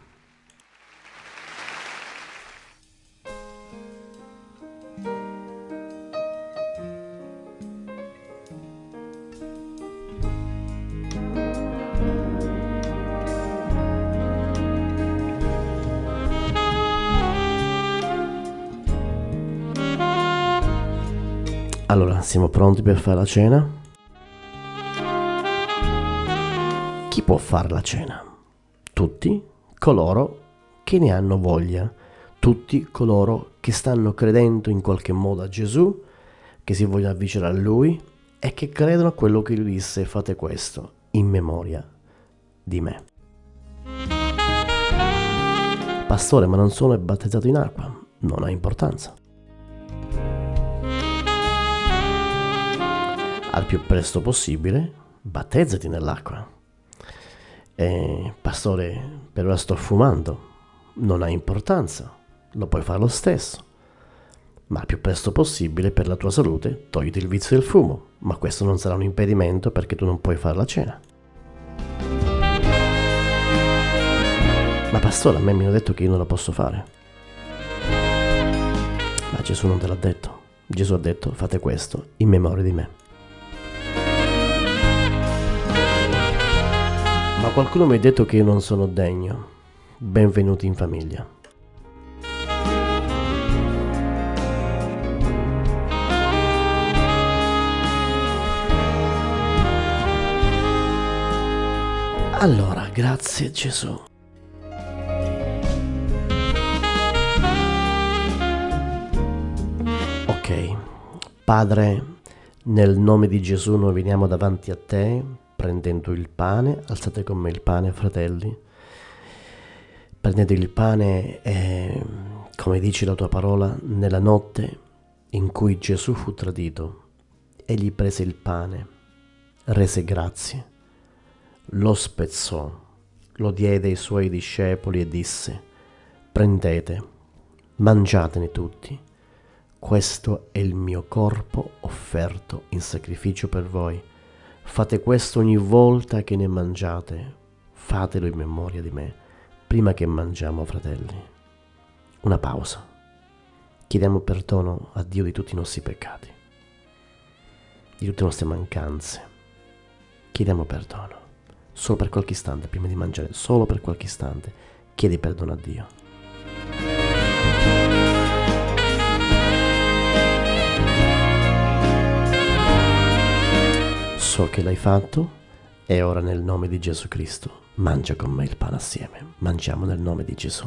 Allora, siamo pronti per fare la cena? Chi può fare la cena? Tutti coloro che ne hanno voglia, tutti coloro che stanno credendo in qualche modo a Gesù, che si vogliono avvicinare a Lui e che credono a quello che Lui disse: fate questo in memoria di me. Pastore, ma non sono battezzato in acqua. Non ha importanza. Al più presto possibile, battezzati nell'acqua. Eh, pastore, per ora sto fumando. Non ha importanza. Lo puoi fare lo stesso. Ma al più presto possibile, per la tua salute, togliti il vizio del fumo. Ma questo non sarà un impedimento perché tu non puoi fare la cena. Ma pastore, a me mi hanno detto che io non la posso fare. Ma Gesù non te l'ha detto. Gesù ha detto: fate questo in memoria di me. Ma qualcuno mi ha detto che io non sono degno. Benvenuti in famiglia. Allora, grazie Gesù. Ok, Padre, nel nome di Gesù noi veniamo davanti a te, prendendo il pane. Alzate con me il pane, fratelli. Prendete il pane e, come dice la tua parola, nella notte in cui Gesù fu tradito, egli prese il pane, rese grazie, lo spezzò, lo diede ai suoi discepoli e disse: prendete, mangiatene tutti. Questo è il mio corpo offerto in sacrificio per voi. Fate questo ogni volta che ne mangiate. Fatelo in memoria di me. Prima che mangiamo, fratelli, una pausa. Chiediamo perdono a Dio di tutti i nostri peccati, di tutte le nostre mancanze. Chiediamo perdono. Solo per qualche istante, prima di mangiare, solo per qualche istante, chiedi perdono a Dio. So che l'hai fatto e ora nel nome di Gesù Cristo mangia con me il pane assieme. Mangiamo nel nome di Gesù.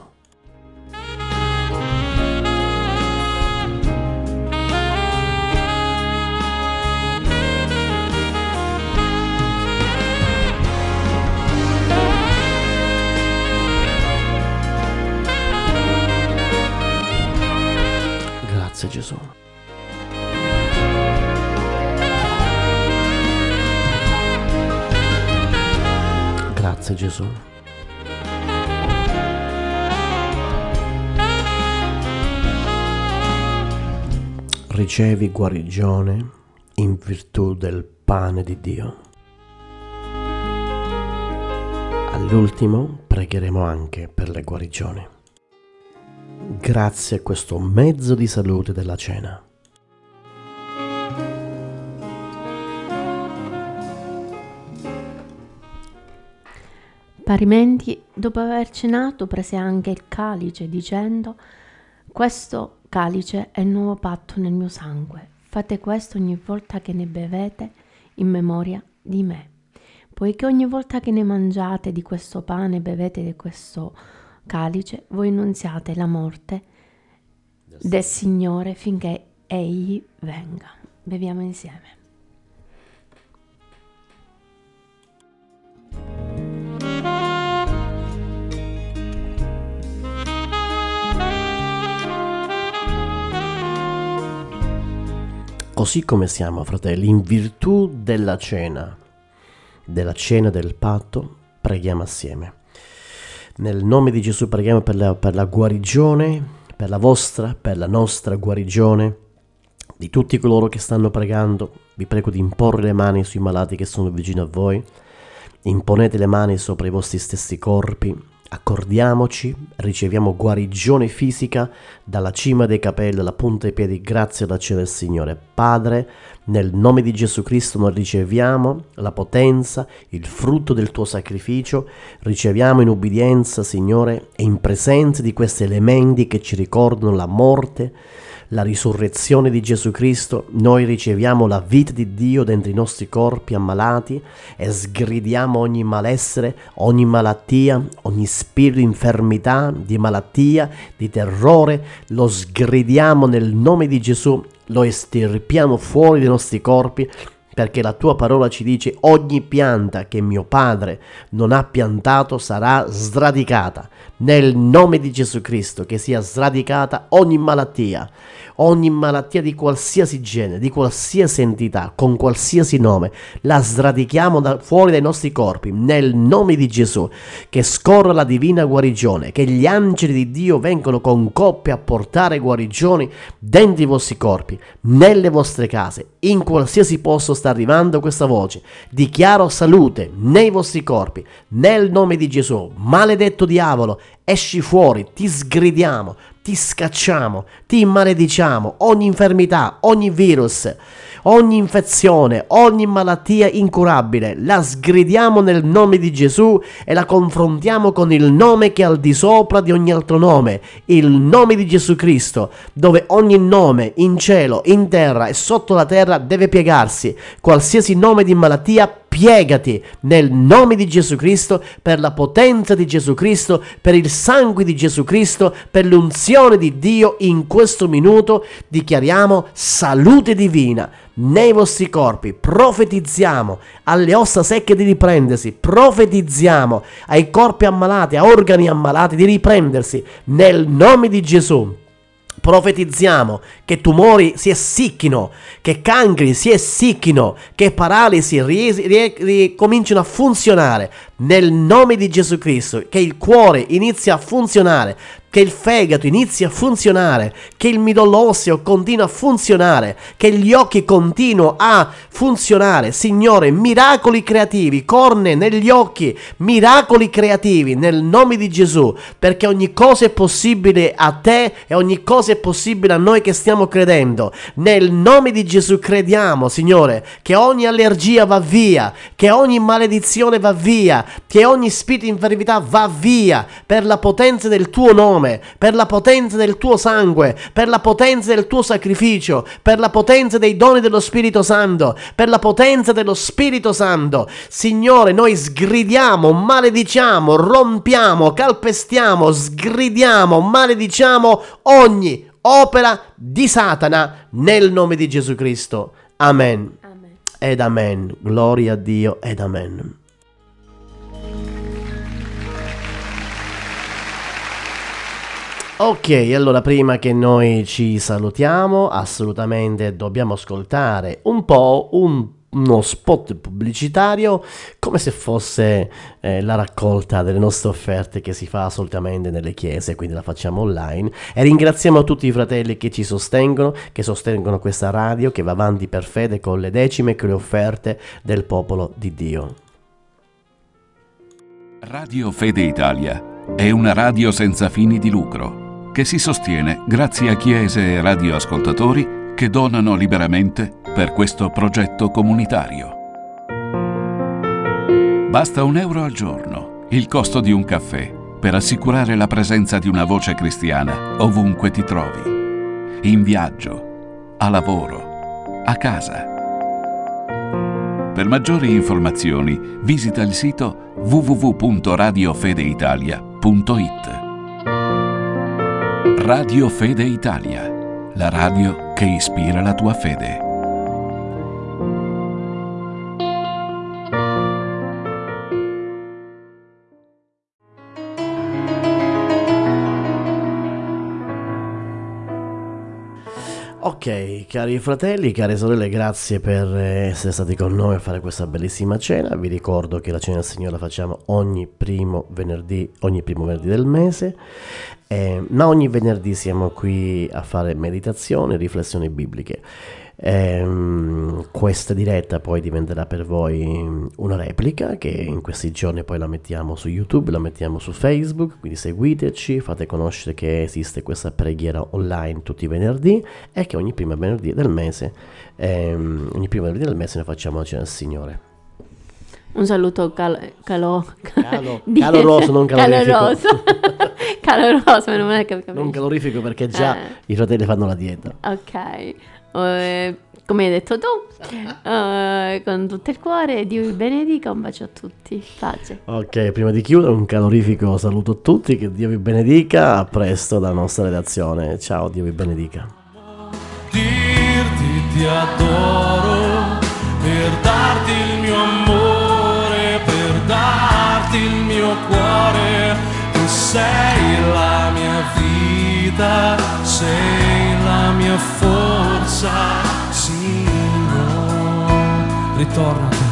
Grazie Gesù. Grazie Gesù. Ricevi guarigione in virtù del pane di Dio. All'ultimo pregheremo anche per le guarigioni. Grazie a questo mezzo di salute della cena. Parimenti, dopo aver cenato, prese anche il calice, dicendo: questo calice è il nuovo patto nel mio sangue. Fate questo ogni volta che ne bevete in memoria di me. Poiché ogni volta che ne mangiate di questo pane e bevete di questo calice, voi annunziate la morte del Signore finché Egli venga. Beviamo insieme. Così come siamo, fratelli, in virtù della cena, della cena del patto, preghiamo assieme. Nel nome di Gesù preghiamo per la, per la guarigione, per la vostra, per la nostra guarigione, di tutti coloro che stanno pregando. Vi prego di imporre le mani sui malati che sono vicino a voi. Imponete le mani sopra i vostri stessi corpi. Accordiamoci, riceviamo guarigione fisica dalla cima dei capelli alla punta dei piedi, grazie alla cena del Signore. Padre, nel nome di Gesù Cristo noi riceviamo la potenza, il frutto del tuo sacrificio, riceviamo in ubbidienza, Signore, e in presenza di questi elementi che ci ricordano la morte, la risurrezione di Gesù Cristo, noi riceviamo la vita di Dio dentro i nostri corpi ammalati e sgridiamo ogni malessere, ogni malattia, ogni spirito di infermità, di malattia, di terrore, lo sgridiamo nel nome di Gesù, lo estirpiamo fuori dai nostri corpi, perché la tua parola ci dice: ogni pianta che mio Padre non ha piantato sarà sradicata. Nel nome di Gesù Cristo, che sia sradicata ogni malattia, ogni malattia di qualsiasi genere, di qualsiasi entità, con qualsiasi nome, la sradichiamo da fuori dai nostri corpi, nel nome di Gesù, che scorra la divina guarigione, che gli angeli di Dio vengono con coppie a portare guarigioni dentro i vostri corpi, nelle vostre case, in qualsiasi posto sta arrivando questa voce. Dichiaro salute nei vostri corpi, nel nome di Gesù. Maledetto diavolo, esci fuori, ti sgridiamo, ti scacciamo, ti malediciamo, ogni infermità, ogni virus, ogni infezione, ogni malattia incurabile, la sgridiamo nel nome di Gesù e la confrontiamo con il nome che è al di sopra di ogni altro nome, il nome di Gesù Cristo, dove ogni nome in cielo, in terra e sotto la terra deve piegarsi. Qualsiasi nome di malattia, piegati nel nome di Gesù Cristo, per la potenza di Gesù Cristo, per il sangue di Gesù Cristo, per l'unzione di Dio. In questo minuto dichiariamo salute divina nei vostri corpi, profetizziamo alle ossa secche di riprendersi, profetizziamo ai corpi ammalati, a organi ammalati di riprendersi nel nome di Gesù. Profetizziamo che tumori si essicchino, che cancri si essicchino, che paralisi ricominciano a funzionare nel nome di Gesù Cristo, che il cuore inizi a funzionare, che il fegato inizi a funzionare, che il midollo osseo continua a funzionare, che gli occhi continuino a funzionare. Signore, miracoli creativi, corne negli occhi, miracoli creativi nel nome di Gesù, perché ogni cosa è possibile a te e ogni cosa è possibile a noi che stiamo credendo. Nel nome di Gesù crediamo, Signore, che ogni allergia va via, che ogni maledizione va via, che ogni spirito di infermità va via, per la potenza del tuo nome, per la potenza del tuo sangue, per la potenza del tuo sacrificio, per la potenza dei doni dello Spirito Santo, per la potenza dello Spirito Santo. Signore, noi sgridiamo, malediciamo, rompiamo, calpestiamo, sgridiamo, malediciamo ogni opera di Satana nel nome di Gesù Cristo. Amen. Amen. Ed amen. Gloria a Dio ed amen. Ok, allora prima che noi ci salutiamo, assolutamente dobbiamo ascoltare un po' un, uno spot pubblicitario, come se fosse eh, la raccolta delle nostre offerte che si fa solitamente nelle chiese, quindi la facciamo online. E ringraziamo tutti i fratelli che ci sostengono, che sostengono questa radio, che va avanti per fede con le decime e con le offerte del popolo di Dio. Radio Fede Italia è una radio senza fini di lucro, che si sostiene grazie a chiese e radioascoltatori che donano liberamente per questo progetto comunitario. Basta un euro al giorno, il costo di un caffè, per assicurare la presenza di una voce cristiana ovunque ti trovi, in viaggio, a lavoro, a casa. Per maggiori informazioni visita il sito w w w punto radio fede italia punto i t. Radio Fede Italia, la radio che ispira la tua fede. Ok, cari fratelli, care sorelle, grazie per essere stati con noi a fare questa bellissima cena. Vi ricordo che la cena del Signore la facciamo ogni primo venerdì, ogni primo venerdì del mese, eh, ma ogni venerdì siamo qui a fare meditazioni e riflessioni bibliche. Ehm, questa diretta poi diventerà per voi una replica, che in questi giorni poi la mettiamo su YouTube, la mettiamo su Facebook, quindi seguiteci, fate conoscere che esiste questa preghiera online tutti i venerdì e che ogni primo venerdì del mese ehm, ogni primo venerdì del mese ne facciamo la cena del Signore. Un saluto cal- calo- calo, caloroso, non calorifico. caloroso caloroso, meno male che capisci. Non calorifico perché già Eh. i fratelli fanno la dieta. Ok, Eh, come hai detto tu, eh, con tutto il cuore, Dio vi benedica, un bacio a tutti, pace. Ok, prima di chiudere un calorifico saluto a tutti, che Dio vi benedica, a presto dalla nostra redazione, ciao, Dio vi benedica. Dirti ti adoro, per darti il mio amore, per darti il mio cuore, tu sei la mia vita, sei la mia forza, Signore, ritorna a te.